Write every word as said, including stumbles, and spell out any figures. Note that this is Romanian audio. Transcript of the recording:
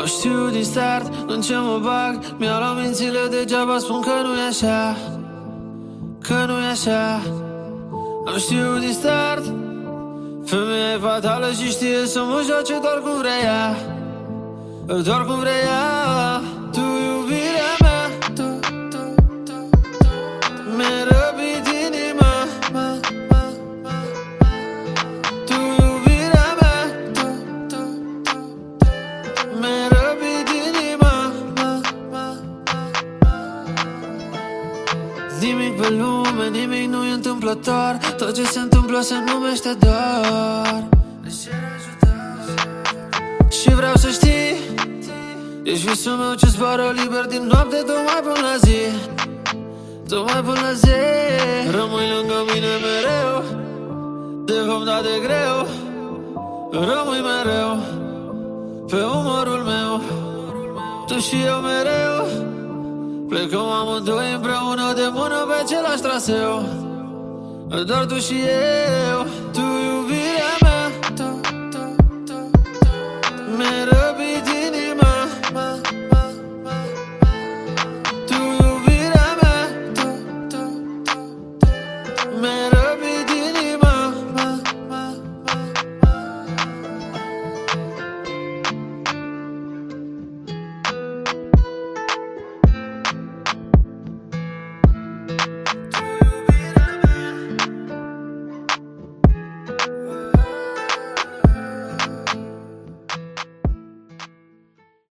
O știu din start, în ce mă bag. Mi-au luat mințile degeaba, spun că nu e așa, că nu e așa. O știu din start, femeia e fatală și știe să mă joace doar cum vrea ea, doar cum vrea ea. Tu, iubirea mea, tu, tu, tu, tu, mi-ai răpit inima. Tu, iubirea mea, tu, tu, tu, tu, mi-ai răpit inima. Nimic pe lume, nimic nu e întâmplător. Tot ce se întâmplă se numește dor. Și vreau să știi, ești visul meu ce zboară liber din noapte, tocmai până la zi, tocmai până la zi. Rămâi lângă mine mereu, te vom da de greu. Rămâi mereu pe umărul meu, tu și eu mereu. Plecăm amândoi împreună de mână pe același traseu, doar tu și eu.